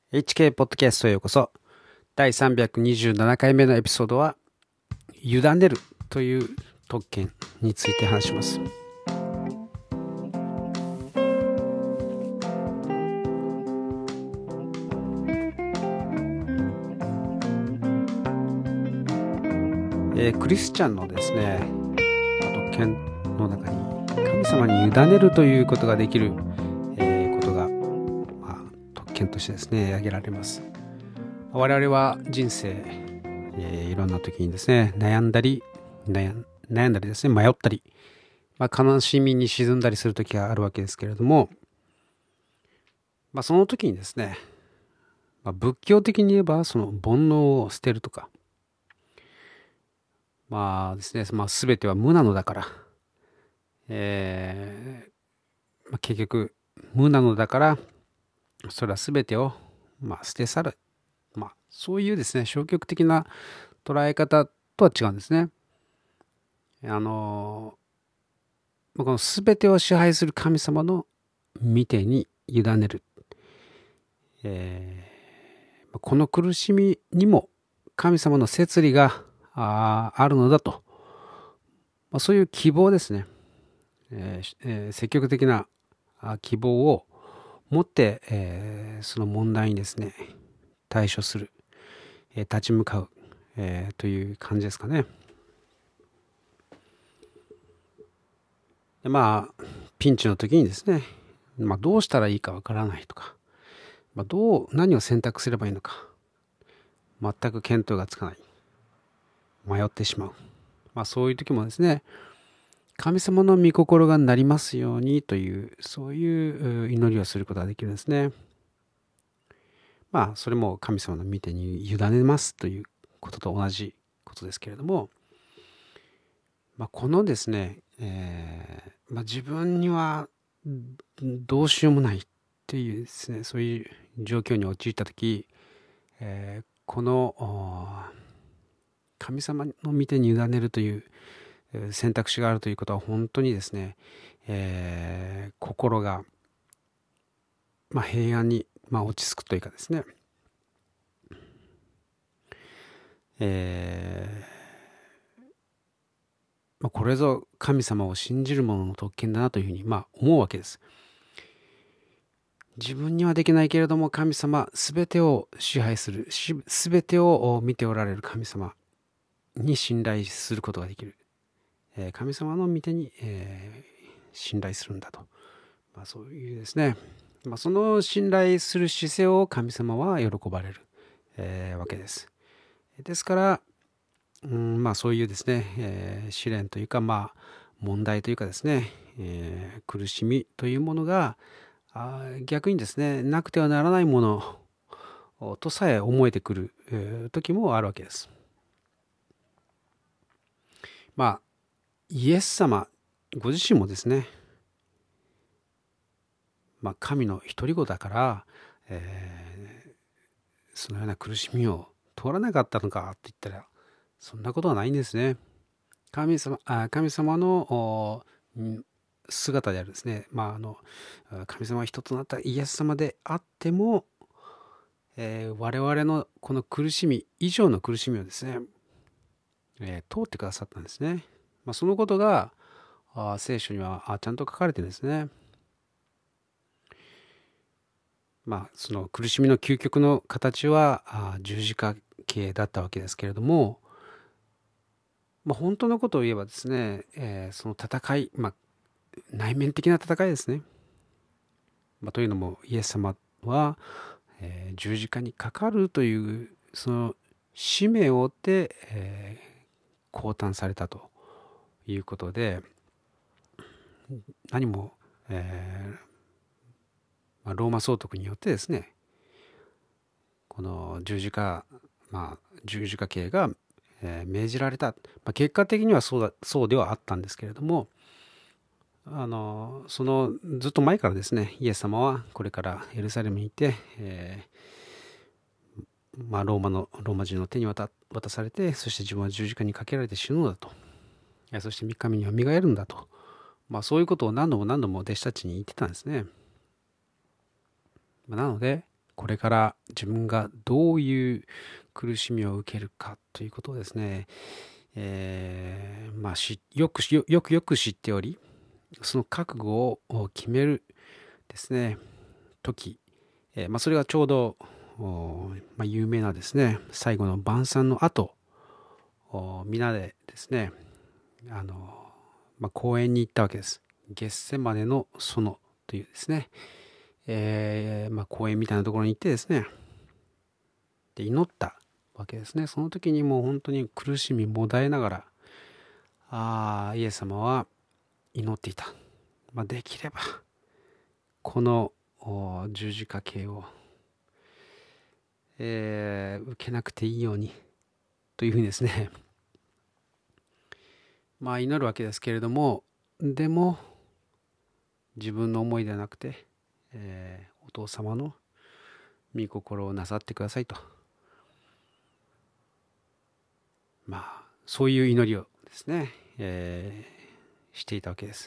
HK ポッドキャストへようこそ。第327回目のエピソードは、委ねるという特権について話します。クリスチャンのですね、特権の中に神様に委ねるということができる、ことが、特権としてですね、挙げられます。我々は人生、いろんな時にですね、悩んだりですね、迷ったり、悲しみに沈んだりする時があるわけですけれども、その時にですね、仏教的に言えばその煩悩を捨てるとか、ですね、全ては無なのだから、結局無なのだから、それは全てを捨て去る。そういうですね、消極的な捉え方とは違うんですね。この全てを支配する神様の御手に委ねる。この苦しみにも神様の摂理があるのだと、そういう希望ですね、積極的な希望を持って、その問題にですね対処する、立ち向かう、という感じですかね。でピンチの時にですね、どうしたらいいかわからないとか、何を選択すればいいのか全く見当がつかない、迷ってしまう、そういう時もですね、神様の御心がなりますようにという、そういう祈りをすることができるんですね。それも神様の御手に委ねますということと同じことですけれども、このですね、自分にはどうしようもないっていうですね、そういう状況に陥った時、この神様の御手に委ねるという選択肢があるということは本当にですね、心が、平安に、落ち着くというかですね、これぞ神様を信じる者の特権だなというふうに思うわけです。自分にはできないけれども、神様全てを支配する、全てを見ておられる神様に信頼することができる。神様の御手に、信頼するんだと。そういうですね、その信頼する姿勢を神様は喜ばれる、わけです。ですから、そういうですね、試練というか、問題というかですね、苦しみというものが逆にですね、なくてはならないものとさえ思えてくる、時もあるわけです。イエス様ご自身もですね、神の独り子だから、そのような苦しみを通らなかったのかって言ったら、そんなことはないんですね。神様の姿であるですね、神様が一つとなったイエス様であっても、我々のこの苦しみ以上の苦しみをですね、通ってくださったんですね。そのことが聖書にはちゃんと書かれてるんですね。その苦しみの究極の形は十字架形だったわけですけれども、本当のことを言えばですね、その戦い、内面的な戦いですね。というのもイエス様は、十字架にかかるというその使命を負って、降誕されたということで、何も、ローマ総督によってですね、この十字架刑が、命じられた、結果的にはそうではあったんですけれども、そのずっと前からですね、イエス様はこれからエルサレムに行って、ローマ人の手に渡されて、そして自分は十字架にかけられて死ぬのだと、そして三日目によみがえるんだと、そういうことを何度も何度も弟子たちに言ってたんですね。なのでこれから自分がどういう苦しみを受けるかということをですね、よく知っており、その覚悟を決めるですね、時、それがちょうど、有名なですね、最後の晩餐の後、皆でですね、公園に行ったわけです。ゲッセマネの園というですね、公園みたいなところに行ってですね、で祈ったわけですね。その時にもう本当に苦しみもだえながら、イエス様は祈っていた。できれば、この十字架刑を、受けなくていいようにというふうにですね、祈るわけですけれども、でも自分の思いではなくて、お父様の御心をなさってくださいと、そういう祈りをですね、していたわけです。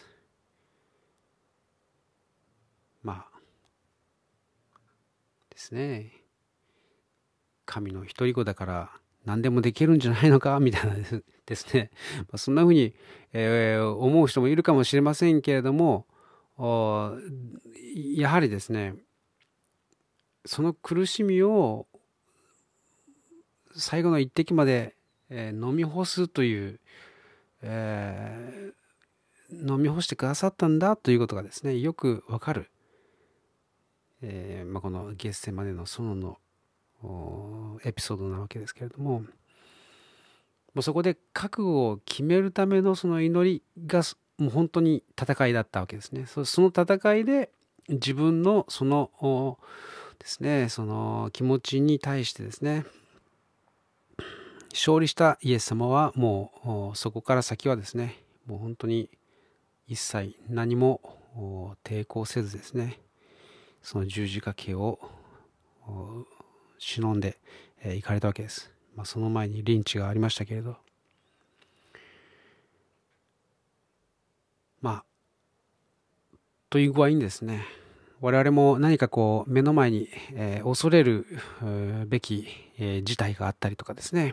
ですね、神の一人子だから何でもできるんじゃないのかみたいなですね、そんなふうに、思う人もいるかもしれませんけれども、やはりですね、その苦しみを最後の一滴まで、飲み干すという、飲み干してくださったんだということがですね、よくわかる、このゲッセマネの園のエピソードなわけですけれども、もうそこで覚悟を決めるためのその祈りがもう本当に戦いだったわけですね。その戦いで自分のそのですね、その気持ちに対してですね、勝利したイエス様はもうそこから先はですね、もう本当に一切何も抵抗せずですね、その十字架刑を忍んで行かれたわけです。その前にリンチがありましたけれど、という具合にですね、我々も何かこう目の前に、恐れるべき、事態があったりとかですね、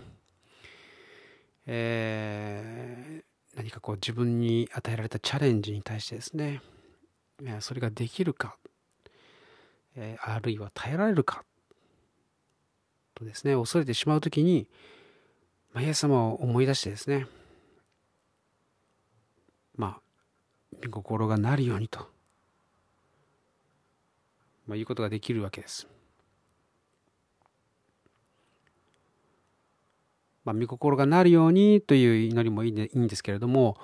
何かこう自分に与えられたチャレンジに対してですね、それができるか、あるいは耐えられるかとですね、恐れてしまうときに、イエス様を思い出してですね、御心がなるようにと、いうことができるわけです。御心がなるようにという祈りもいいんですけれども、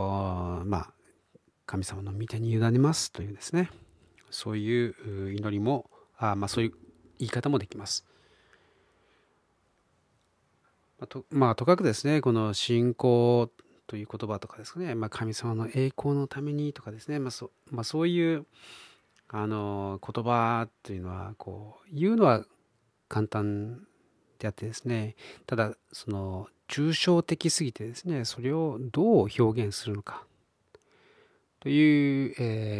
神様の御手に委ねますというですね、そういう祈りも、そういう言い方もできます。とかくですね、この信仰という言葉とかですね、神様の栄光のためにとかですね、そういう言葉というのはこう言うのは簡単であってですね、ただその抽象的すぎてですね、それをどう表現するのかという、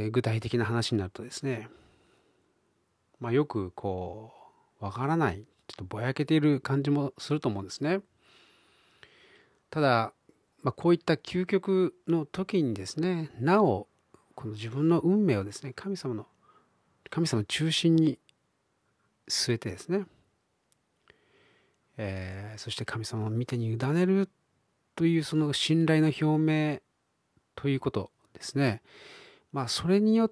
具体的な話になるとですね、よくこうわからない、ちょっとぼやけている感じもすると思うんですね。ただ、こういった究極の時にですね、なおこの自分の運命をですね、神様中心に据えてですね、そして神様の御手に委ねるというその信頼の表明ということですね。それによって、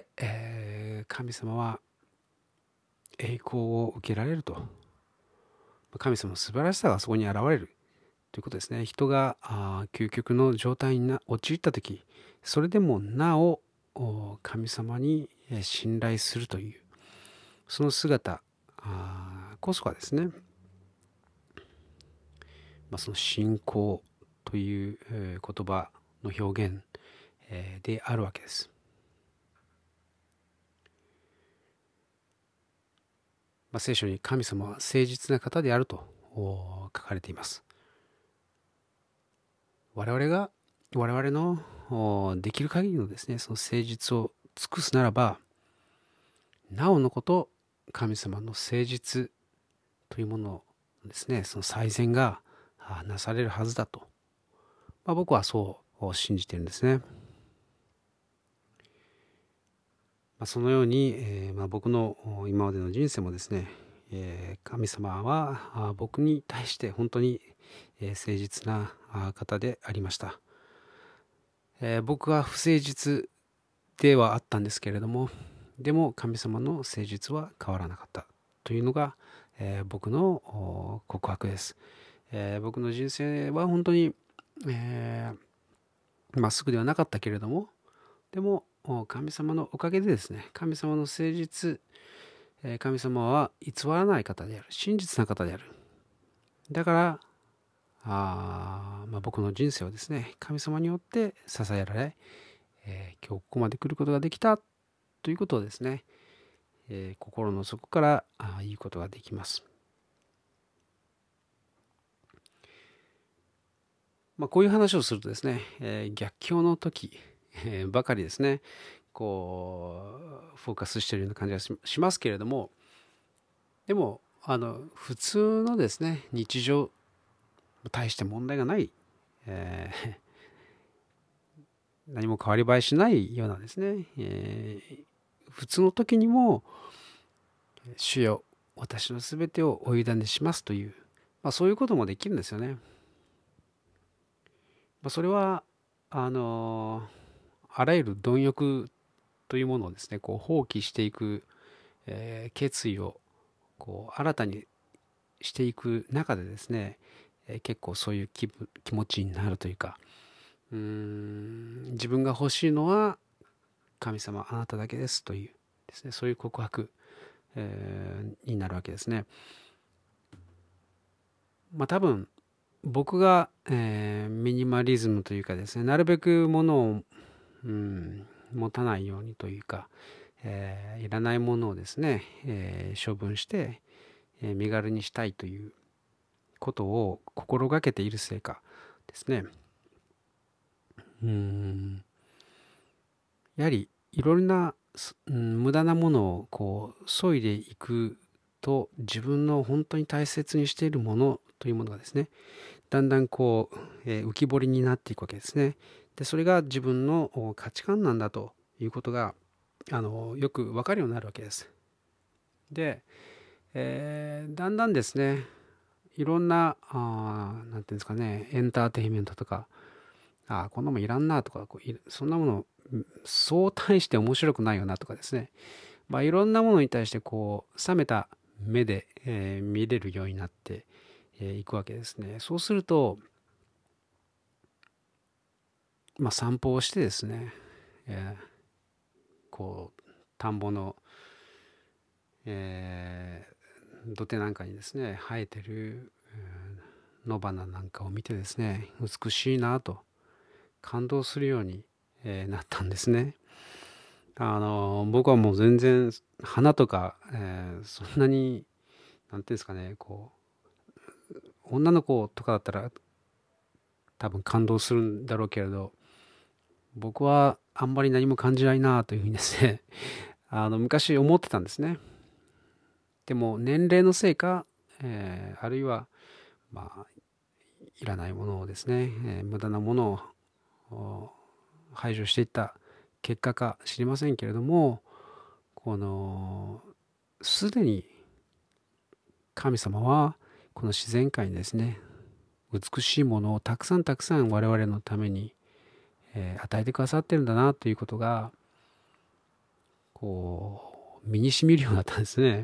神様は栄光を受けられると。神様の素晴らしさがそこに現れるということですね。人が究極の状態に陥ったとき、それでもなお神様に信頼するという、その姿こそがですね、その信仰という言葉の表現であるわけです。聖書に神様は誠実な方であると書かれています。我々のできる限りのですね、その誠実を尽くすならば、なおのこと神様の誠実というものですね、その最善がなされるはずだと、僕はそう信じているんですね。そのように、僕の今までの人生もですね、神様は僕に対して本当に誠実な方でありました。僕は不誠実ではあったんですけれども、でも神様の誠実は変わらなかったというのが、僕の告白です。僕の人生は本当にまっすぐではなかったけれども、でも神様のおかげでですね、神様の誠実、神様は偽らない方である、真実な方である。だから僕の人生はですね、神様によって支えられ、今日ここまで来ることができたということをですね、心の底から言うことができます。こういう話をするとですね、逆境の時、ばかりですね、こうフォーカスしているような感じがしますけれども、でも普通のですね日常、大して問題がない、何も変わり映えしないようなですね、普通の時にも主よ私のすべてをお委ねしますという、そういうこともできるんですよね。それはあらゆる貪欲というものをですねこう放棄していく、決意をこう新たにしていく中でですね、結構そういう気持ちになるというか、自分が欲しいのは神様あなただけですというですね、そういう告白、になるわけですね。多分僕が、ミニマリズムというかですね、なるべくものを、持たないようにというか、いらないものをですね、処分して、身軽にしたいということを心がけているせいかですね、やはりいろんな、無駄なものをこう削いでいくと、自分の本当に大切にしているものというものがですね、だんだんこう、浮き彫りになっていくわけですね。でそれが自分の価値観なんだということがよく分かるようになるわけです。で、だんだんですね、いろんななんていうんですかね、エンターテインメントとか、こんなもんいらんなとか、そんなものそう大して面白くないよなとかですね、いろんなものに対してこう冷めた目で、見れるようになっていくわけですね。そうすると、散歩をしてですね、こう田んぼの、土手なんかにですね生えてる野花なんかを見てですね、美しいなと感動するように、なったんですね。僕はもう全然花とか、そんなになんていうんですかね、こう女の子とかだったら多分感動するんだろうけれど、僕はあんまり何も感じないなというふうにですね昔思ってたんですね。でも年齢のせいか、あるいはいらないものをですね、無駄なものを排除していった結果か知りませんけれども、すでに神様はこの自然界にですね、美しいものをたくさんたくさん我々のために、与えてくださってるんだなということがこう身にしみるようになったんですね。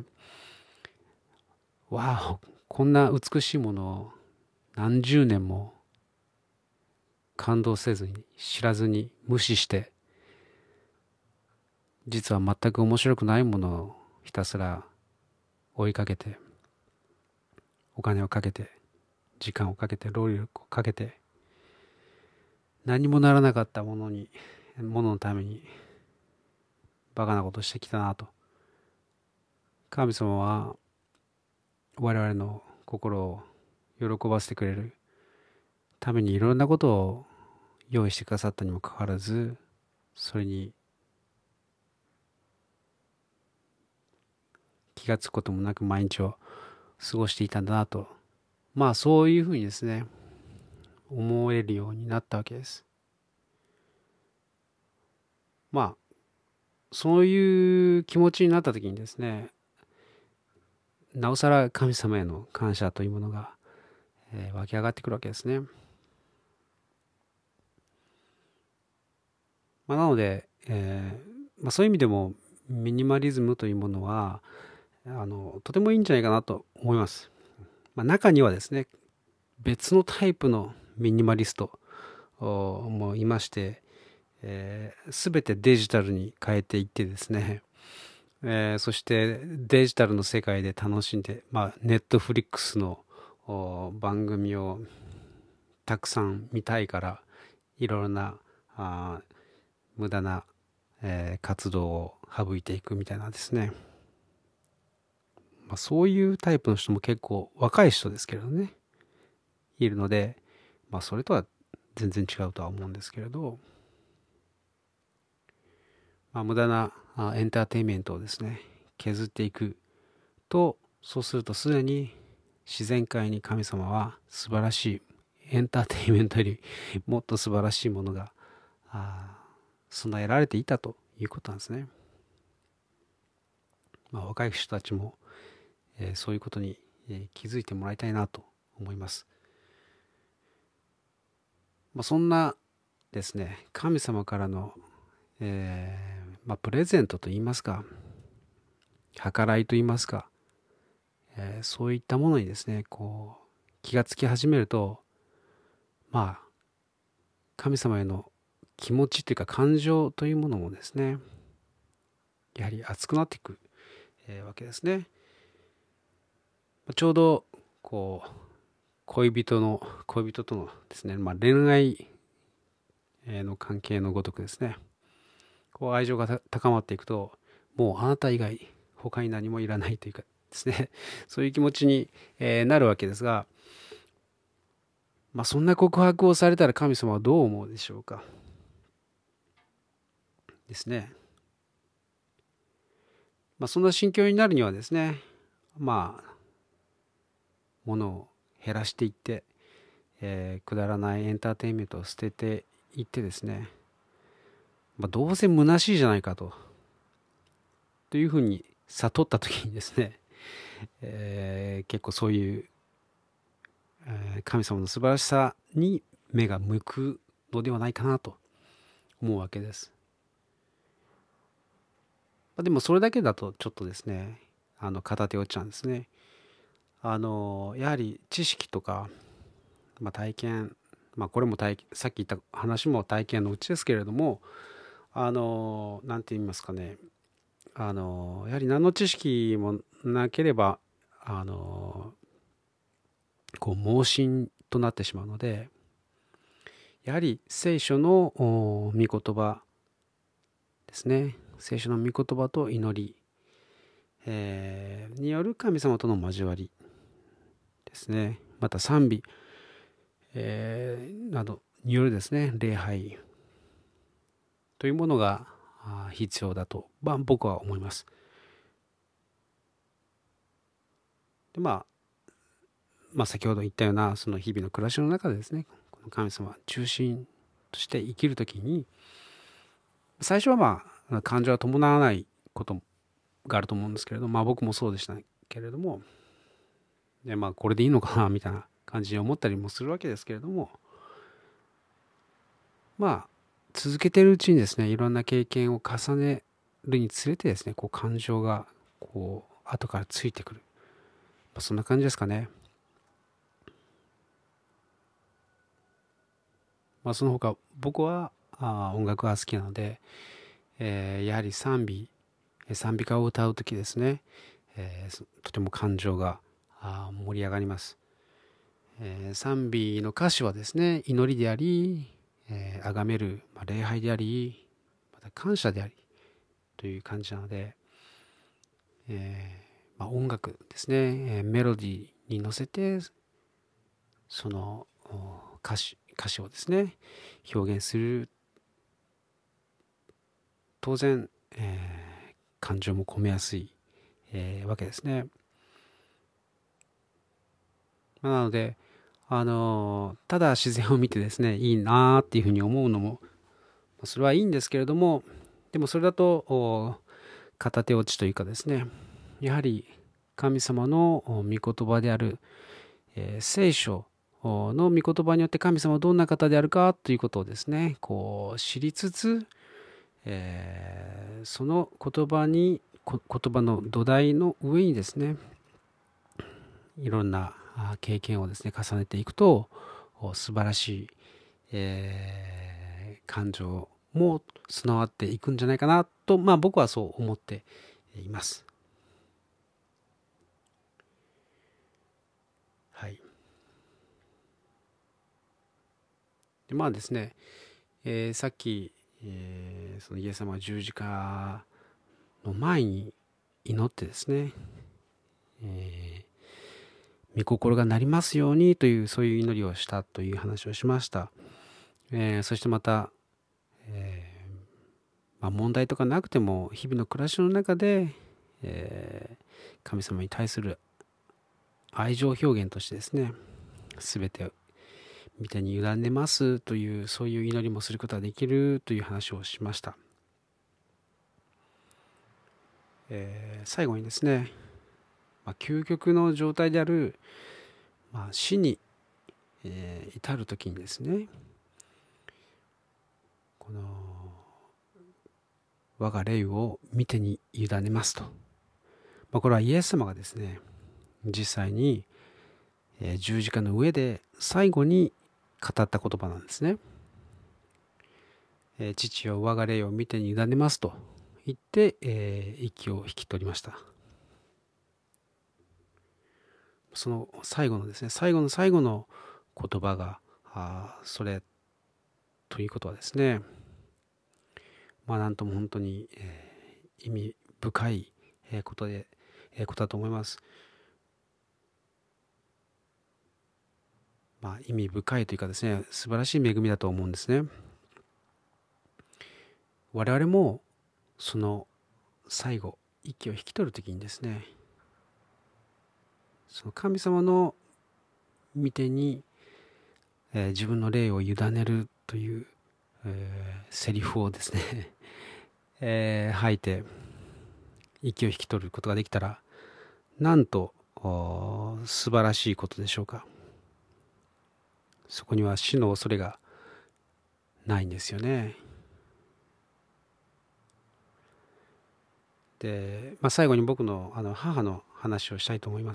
わあ、こんな美しいものを何十年も感動せずに、知らずに、無視して、実は全く面白くないものをひたすら追いかけて、お金をかけて、時間をかけて、労力をかけて、何もならなかったもののために、バカなことしてきたなと。神様は我々の心を喜ばせてくれるためにいろんなことを用意してくださったにもかかわらず、それに気がつくこともなく毎日を過ごしていたんだなと、そういうふうにですね、思えるようになったわけです。そういう気持ちになった時にですね、なおさら神様への感謝というものが、湧き上がってくるわけですね。なので、そういう意味でもミニマリズムというものはとてもいいんじゃないかなと思います。中にはですね、別のタイプのミニマリストもいまして、全てデジタルに変えていってですね、そしてデジタルの世界で楽しんで、ネットフリックスの番組をたくさん見たいからいろいろな無駄な、活動を省いていくみたいなですね、そういうタイプの人も結構若い人ですけれどね、いるので、それとは全然違うとは思うんですけれど、無駄なエンターテインメントをですね、削っていくと、そうするとすでに自然界に神様は素晴らしいエンターテインメントよりもっと素晴らしいものが備えられていたということなんですね。若い人たちも、そういうことに、気づいてもらいたいなと思います。そんなですね、神様からの、プレゼントといいますか、計らいといいますか、そういったものにですね、気がつき始めると、神様への気持ちというか感情というものもですね、やはり熱くなっていく、わけですね。ちょうど恋人とのですね、恋愛の関係のごとくですね、愛情が高まっていくと、もうあなた以外他に何もいらないというかですね、そういう気持ちに、なるわけですが、そんな告白をされたら神様はどう思うでしょうかですね。そんな心境になるにはですね、ものを減らしていって、くだらないエンターテインメントを捨てていってですね、どうせ虚しいじゃないかというふうに悟った時にですね、結構そういう、神様の素晴らしさに目が向くのではないかなと思うわけです。でもそれだけだとちょっとですね、片手落ちちゃうんですね。やはり知識とか、体験、これもさっき言った話も体験のうちですけれども、なんて言いますかね、やはり何の知識もなければ、盲信となってしまうので、やはり聖書の御言葉ですね。聖書の御言葉と祈り、による神様との交わりですね。また賛美、などによるですね、礼拝というものが必要だと、僕は思います。で、先ほど言ったようなその日々の暮らしの中でですね、この神様中心として生きるときに、最初は感情は伴わないことがあると思うんですけれど、僕もそうでしたけれども、でこれでいいのかなみたいな感じに思ったりもするわけですけれども、続けているうちにですね、いろんな経験を重ねるにつれてですね、感情が後からついてくる、そんな感じですかね。その他僕は音楽が好きなので、やはり賛美歌を歌うときですね、とても感情が盛り上がります。賛美の歌詞はですね、祈りであり、崇める、礼拝であり、また感謝でありという感じなので、音楽ですね、メロディーに乗せてその歌詞をですね表現する。当然、感情も込めやすい、 わけですね。なので、ただ自然を見てですね、いいなっていうふうに思うのも、それはいいんですけれども、でもそれだと片手落ちというかですね、やはり神様の御言葉である、聖書の御言葉によって神様はどんな方であるかということをですね、こう知りつつ、その言葉の土台の上にですね、いろんな経験をですね重ねていくと素晴らしい、感情も備わっていくんじゃないかなと、僕はそう思っています。はい。でですね、さっき、そのイエス様が十字架の前に祈ってですね、御心がなりますようにというそういう祈りをしたという話をしました。そしてまた、問題とかなくても日々の暮らしの中で、神様に対する愛情表現としてですね、全て御手に委ねますというそういう祈りもすることができるという話をしました。最後にですね、究極の状態である、死に、至る時にですね、この我が霊を御手に委ねますと、これはイエス様がですね実際に十字架の上で最後に語った言葉なんですね。父よ我が霊を御手に委ねますと言って、息を引き取りました。その最後のですね、最後の最後の言葉がそれということはですね、なんとも本当に、意味深いことだと思います。意味深いというかですね、素晴らしい恵みだと思うんですね。我々もその最後息を引き取るときにですね、その神様の御手に、自分の霊を委ねるという、セリフをですね、吐いて息を引き取ることができたら、なんと素晴らしいことでしょうか。そこには死の恐れがないんですよね。で、最後に僕の母の話をしたいと思います。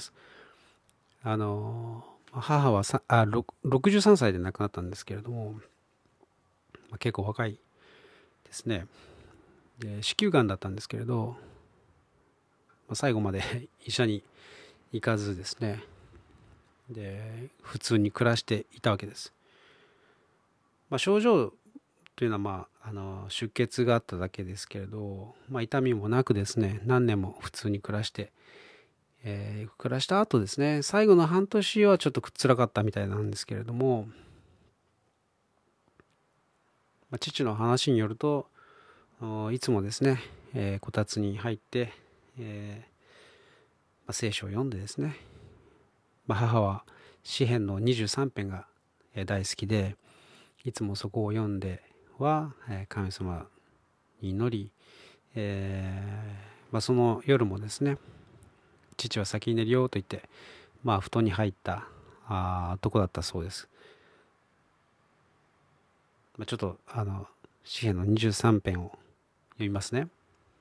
母は63歳で亡くなったんですけれども、結構若いですね。で子宮がんだったんですけれど、最後まで医者に行かずですね、で普通に暮らしていたわけです。症状というのは、出血があっただけですけれど、痛みもなくですね、何年も普通に暮らして、暮らした後ですね、最後の半年はちょっと辛かったみたいなんですけれども、父の話によるといつもですね、こたつに入って、聖書を読んでですね、母は詩編の23編が大好きで、いつもそこを読んでは神様に祈り、その夜もですね、父は先に寝るよと言って、布団に入ったとこだったそうです。ちょっと詩編の23編を読みますね。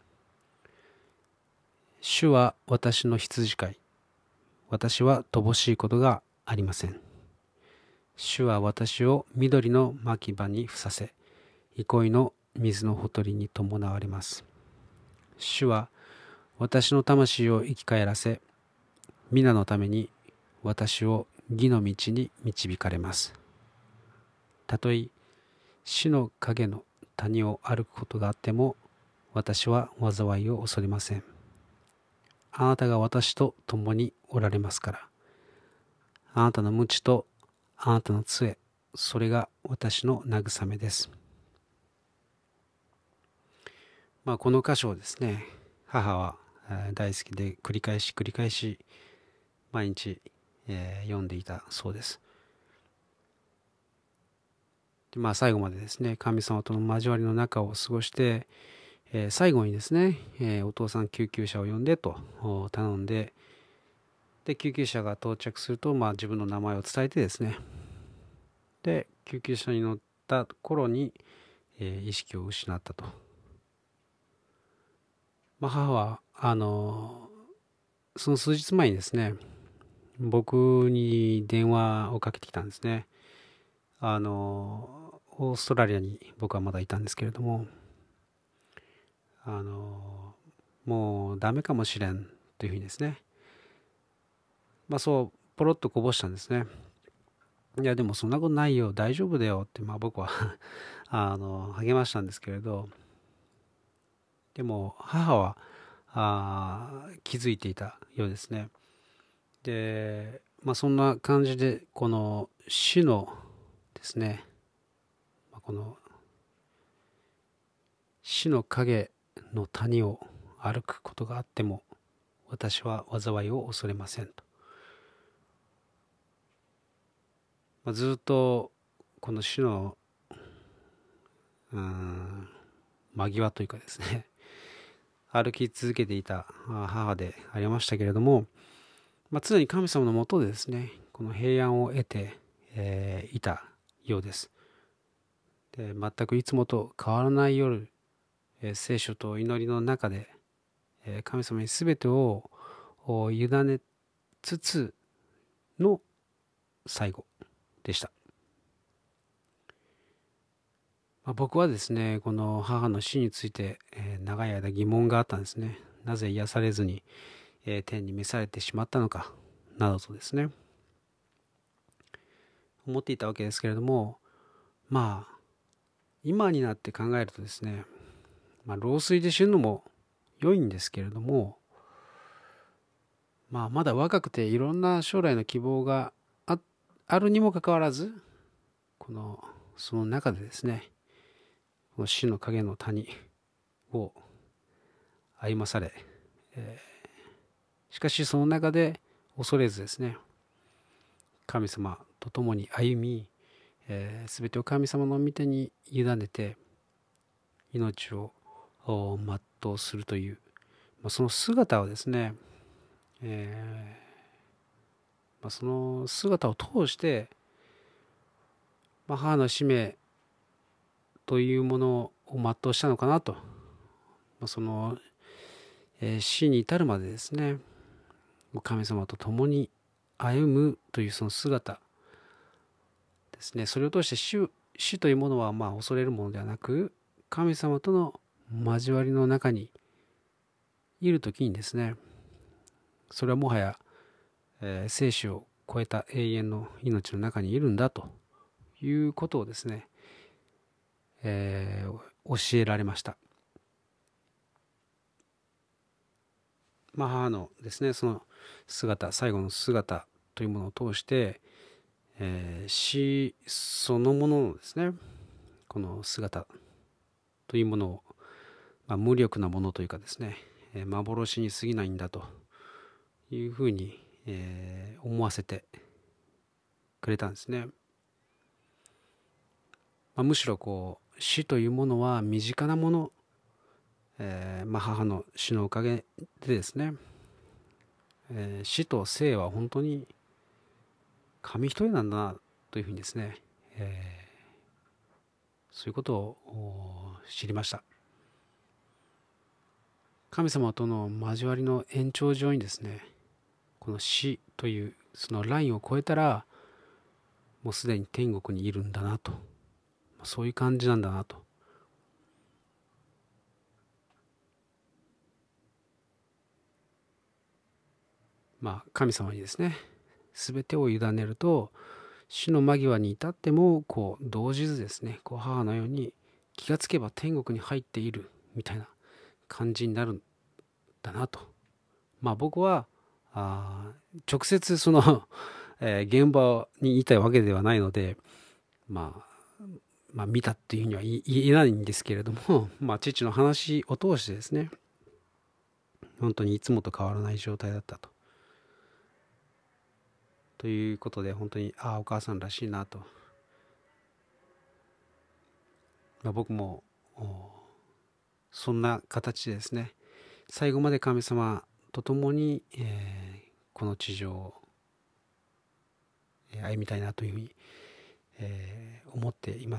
主は私の羊飼い、私は乏しいことがありません。主は私を緑の牧場にふさせ、憩いの水のほとりに伴われます。主は私の魂を生き返らせ、皆のために私を義の道に導かれます。たとえ死の影の谷を歩くことがあっても、私は災いを恐れません。あなたが私と共におられますから。あなたの鞭とあなたの杖、それが私の慰めです。この箇所をですね、母は大好きで繰り返し繰り返し毎日、読んでいたそうです。で最後までですね、神様との交わりの中を過ごして、最後にですね、お父さん救急車を呼んでと頼んで、で救急車が到着すると、自分の名前を伝えてですね、で救急車に乗った頃に、意識を失ったと。母はその数日前にですね、僕に電話をかけてきたんですね。オーストラリアに僕はまだいたんですけれども、もうダメかもしれんというふうにですね、そうポロッとこぼしたんですね。いやでもそんなことないよ、大丈夫だよって、僕は励ましたんですけれど、でも母は気づいていたようですね。で、そんな感じでこの死のですね、この死の影の谷を歩くことがあっても私は災いを恐れませんと、ずっとこの死の間際というかですね、歩き続けていた母でありましたけれども、常に神様のもとでですね、この平安を得て、いたようです。で、全くいつもと変わらない夜、聖書と祈りの中で、神様に全てを委ねつつの最後でした。僕はですね、この母の死について、長い間疑問があったんですね。なぜ癒されずに、天に召されてしまったのかなどとですね、思っていたわけですけれども、今になって考えるとですね、老衰で死ぬのも良いんですけれども、まだ若くていろんな将来の希望があるにもかかわらず、その中でですね、この死の影の谷を歩まされ、しかしその中で恐れずですね、神様と共に歩み、すべてを神様の御手に委ねて命を全うするという、その姿をですね、その姿を通して、母の使命というものを全うしたのかなと、その、死に至るまでですね、神様と共に歩むというその姿ですね、それを通して死というものは恐れるものではなく、神様との交わりの中にいるときにですね、それはもはや、生死を超えた永遠の命の中にいるんだということをですね、教えられました。母のですね、その姿、最後の姿というものを通して、死そのもののですね、この姿というものを、無力なものというかですね、幻に過ぎないんだというふうに、思わせてくれたんですね。むしろ死というものは身近なもの、母の死のおかげでですね、死と生は本当に紙一重なんだなというふうにですね、そういうことを知りました。神様との交わりの延長上にですね、この死というそのラインを越えたらもうすでに天国にいるんだなと、そういう感じなんだなと。神様にですね、全てを委ねると、死の間際に至っても動じずですね、母のように気がつけば天国に入っているみたいな感じになるんだなと。僕は直接その現場にいたわけではないので、見たっていうふうには言えないんですけれども、父の話を通してですね、 本当にいつもと変わらない状態だったということで、本当にお母さんらしいなと、僕もそんな形でですね、最後まで神様と共に、この地上を歩みたいなというふうに、思っています。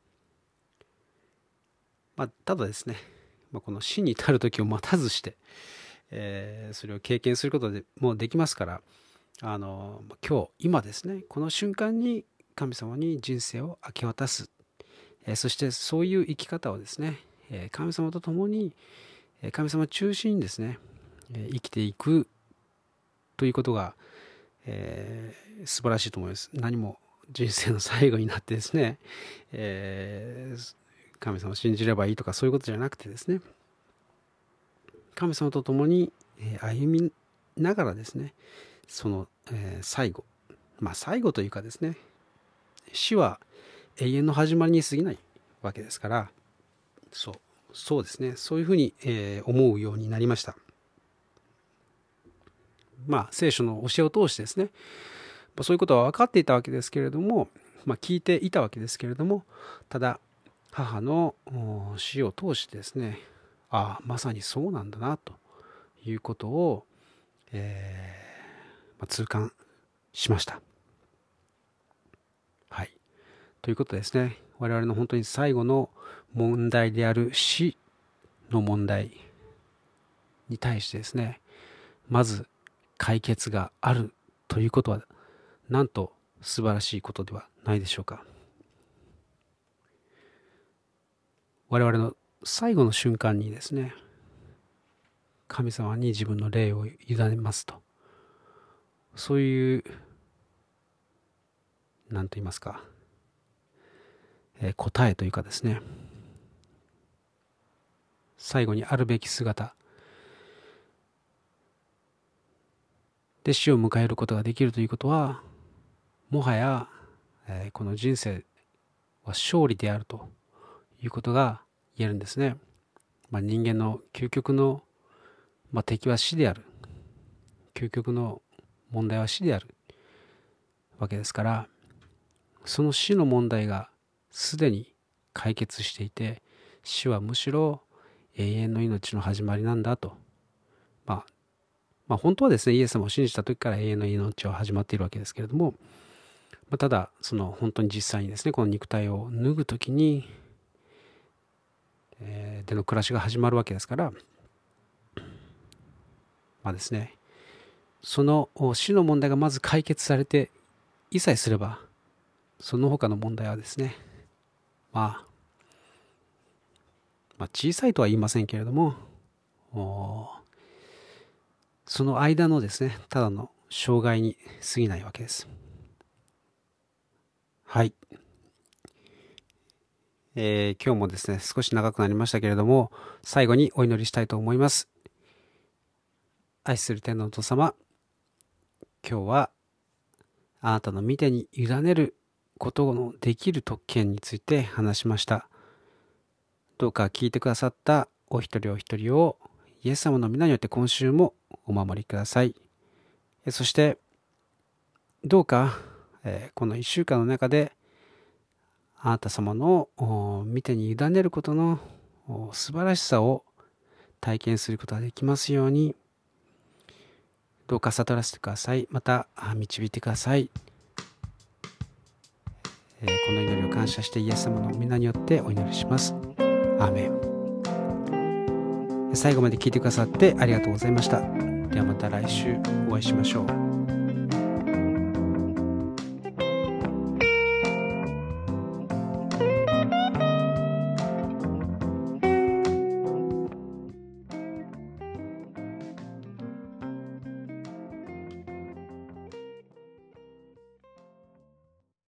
ただですね、この死に至る時を待たずして、それを経験することでもできますから、今ですね、この瞬間に神様に人生を明け渡す、そしてそういう生き方をですね、神様と共に、神様中心にですね、生きていくということが、素晴らしいと思います。何も人生の最後になってですね、神様を信じればいいとかそういうことじゃなくてですね、神様と共に歩みながらですね、その最後、最後というかですね、死は永遠の始まりに過ぎないわけですから、そうですね、そういうふうに思うようになりました。聖書の教えを通してですね、そういうことは分かっていたわけですけれども、聞いていたわけですけれども、ただ母の死を通してですね、まさにそうなんだなということを、痛感しました。はい。ということですね、我々の本当に最後の問題である死の問題に対してですね、まず解決があるということは、なんと素晴らしいことではないでしょうか。我々の最後の瞬間にですね、神様に自分の霊を委ねますと、そういう何と言いますか、答えというかですね、最後にあるべき姿で死を迎えることができるということは、もはや、この人生は勝利であるということが言えるんですね。人間の究極の、敵は死である、究極の問題は死であるわけですから、その死の問題がすでに解決していて、死はむしろ永遠の命の始まりなんだと、本当はですね、イエス様を信じた時から永遠の命は始まっているわけですけれども、ただその本当に実際にですね、この肉体を脱ぐ時に、での暮らしが始まるわけですから、ですね、その死の問題がまず解決されていさえすれば、その他の問題はですね、小さいとは言いませんけれども、その間のですね、ただの障害に過ぎないわけです。はい。今日もですね、少し長くなりましたけれども、最後にお祈りしたいと思います。愛する天のお父様、今日はあなたの御手に委ねることのできる特権について話しました。どうか聞いてくださったお一人お一人をイエス様の皆によって今週もお守りください。そしてどうかこの1週間の中であなた様の御手に委ねることの素晴らしさを体験することができますように、どうか悟らせてください。また導いてください。この祈りを感謝してイエス様の皆によってお祈りします。アーメン。最後まで聞いてくださってありがとうございました。ではまた来週お会いしましょう。